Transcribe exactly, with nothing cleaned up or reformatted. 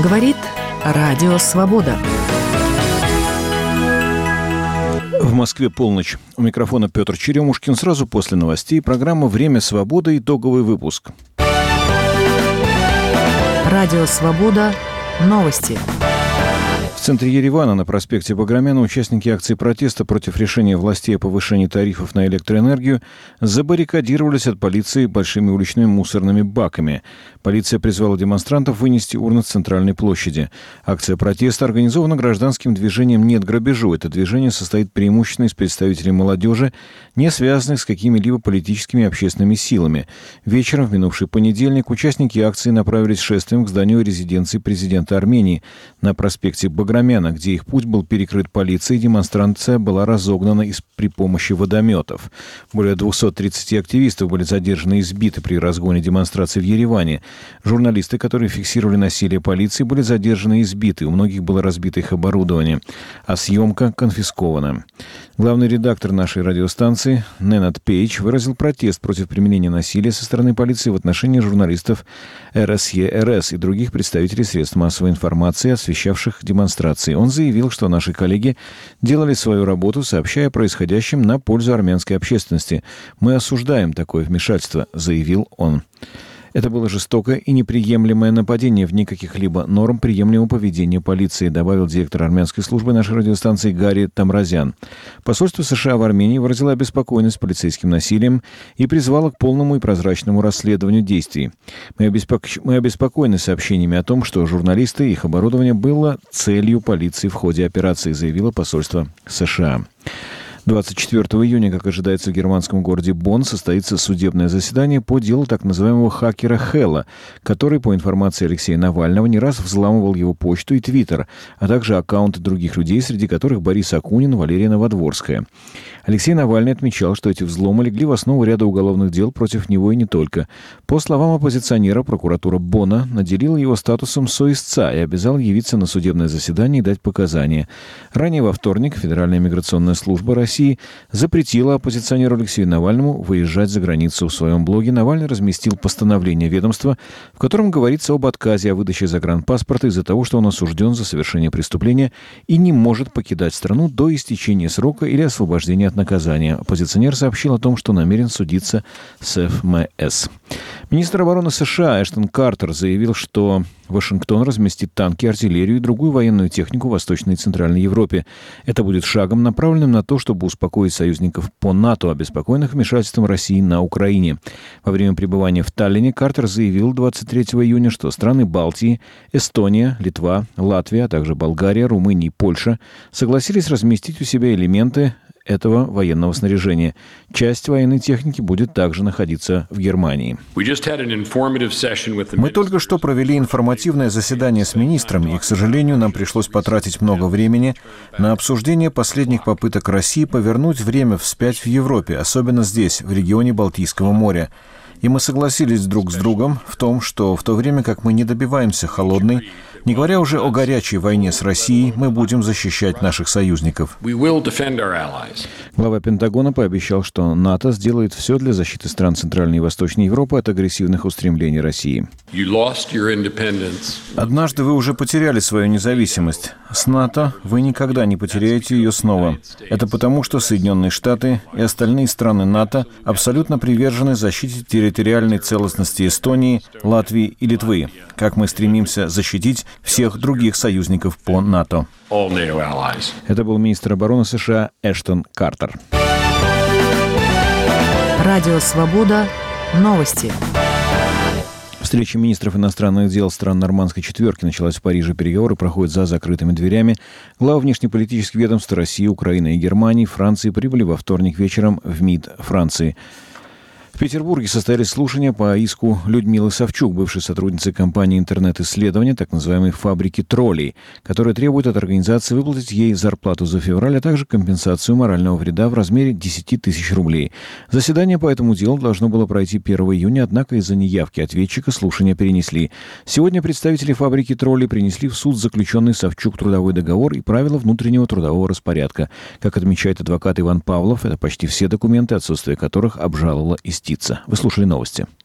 Говорит Радио Свобода. В Москве полночь. У микрофона Петр Черемушкин. Сразу после новостей программа «Время свободы», итоговый выпуск. Радио Свобода. Новости. В центре Еревана на проспекте Баграмяна участники акции протеста против решения властей о повышении тарифов на электроэнергию забаррикадировались от полиции большими уличными мусорными баками. Полиция призвала демонстрантов вынести урны с центральной площади. Акция протеста организована гражданским движением «Нет грабежу». Это движение состоит преимущественно из представителей молодежи, не связанных с какими-либо политическими и общественными силами. Вечером в минувший понедельник участники акции направились шествием к зданию резиденции президента Армении на проспекте Баграмяна, где их путь был перекрыт полицией, демонстрация была разогнана из, при помощи водометов. Более двухсот тридцати активистов были задержаны и избиты при разгоне демонстрации в Ереване. Журналисты, которые фиксировали насилие полиции, были задержаны и избиты. У многих было разбито их оборудование, а съемка конфискована. Главный редактор нашей радиостанции Ненад Пейдж выразил протест против применения насилия со стороны полиции в отношении журналистов эр эс е эр эс и других представителей средств массовой информации, освещавших демонстрации. Он заявил, что наши коллеги делали свою работу, сообщая о происходящем на пользу армянской общественности. «Мы осуждаем такое вмешательство», — заявил он. Это было жестокое и неприемлемое нападение вне каких-либо норм приемлемого поведения полиции, добавил директор армянской службы нашей радиостанции Гарри Тамразян. Посольство США в Армении выразило обеспокоенность полицейским насилием и призвало к полному и прозрачному расследованию действий. Мы, обеспоко... Мы обеспокоены сообщениями о том, что журналисты и их оборудование было целью полиции в ходе операции, заявило посольство США. двадцать четвёртого июня, как ожидается, в германском городе Бонн состоится судебное заседание по делу так называемого хакера Хэлла, который, по информации Алексея Навального, не раз взламывал его почту и твиттер, а также аккаунты других людей, среди которых Борис Акунин, Валерия Новодворская. Алексей Навальный отмечал, что эти взломы легли в основу ряда уголовных дел против него и не только. По словам оппозиционера, прокуратура Бонна наделила его статусом соисца и обязала явиться на судебное заседание и дать показания. Ранее во вторник Федеральная миграционная служба России запретила оппозиционеру Алексею Навальному выезжать за границу. В своем блоге Навальный разместил постановление ведомства, в котором говорится об отказе о выдаче загранпаспорта из-за того, что он осужден за совершение преступления и не может покидать страну до истечения срока или освобождения от наказания. Оппозиционер сообщил о том, что намерен судиться с эф эм эс. Министр обороны США Эштон Картер заявил, что Вашингтон разместит танки, артиллерию и другую военную технику в Восточной и Центральной Европе. Это будет шагом, направленным на то, чтобы успокоить союзников по НАТО, обеспокоенных вмешательством России на Украине. Во время пребывания в Таллине Картер заявил двадцать третьего июня, что страны Балтии, Эстония, Литва, Латвия, а также Болгария, Румыния и Польша согласились разместить у себя элементы этого военного снаряжения. Часть военной техники будет также находиться в Германии. Мы только что провели информативное заседание с министрами, и, к сожалению, нам пришлось потратить много времени на обсуждение последних попыток России повернуть время вспять в Европе, особенно здесь, в регионе Балтийского моря. И мы согласились друг с другом в том, что в то время как мы не добиваемся холодной, не говоря уже о горячей войне с Россией, мы будем защищать наших союзников. Глава Пентагона пообещал, что НАТО сделает все для защиты стран Центральной и Восточной Европы от агрессивных устремлений России. Однажды вы уже потеряли свою независимость. С НАТО вы никогда не потеряете ее снова. Это потому, что Соединенные Штаты и остальные страны НАТО абсолютно привержены защите территориальной целостности Эстонии, Латвии и Литвы, как мы стремимся защитить всех других союзников по НАТО. Это был министр обороны США Эштон Картер. Радио Свобода. Новости. Встреча министров иностранных дел стран Нормандской четверки началась в Париже. Переговоры проходят за закрытыми дверями. Главы внешнеполитических ведомств России, Украины и Германии, Франции прибыли во вторник вечером в МИД Франции. В Петербурге состоялись слушания по иску Людмилы Савчук, бывшей сотрудницы компании интернет-исследования, так называемой «Фабрики троллей», которая требует от организации выплатить ей зарплату за февраль, а также компенсацию морального вреда в размере десять тысяч рублей. Заседание по этому делу должно было пройти первого июня, однако из-за неявки ответчика слушания перенесли. Сегодня представители «Фабрики троллей» принесли в суд заключенный Савчук трудовой договор и правила внутреннего трудового распорядка. Как отмечает адвокат Иван Павлов, это почти все документы, отсутствие которых обжаловала истица. Вы слушали новости.